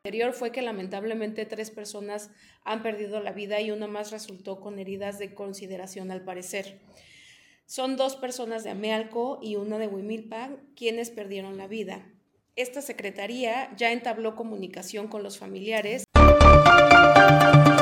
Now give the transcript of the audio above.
Anterior fue que lamentablemente 3 personas han perdido la vida y una más resultó con heridas de consideración al parecer. Son 2 personas de Amealco y una de Huimilpan quienes perdieron la vida. Esta secretaría ya entabló comunicación con los familiares.